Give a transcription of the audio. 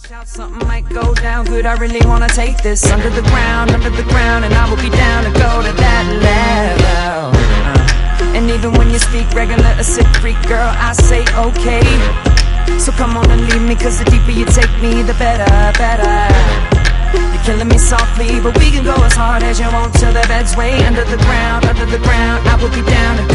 Something might go down good, I really wanna take this under the ground, and I will be down to go to that level. And even when you speak regular, a sick freak, girl, I say okay. So come on and leave me, cause the deeper you take me, the better. You're killing me softly, but we can go as hard as you want till the bed's way under the ground, I will be down to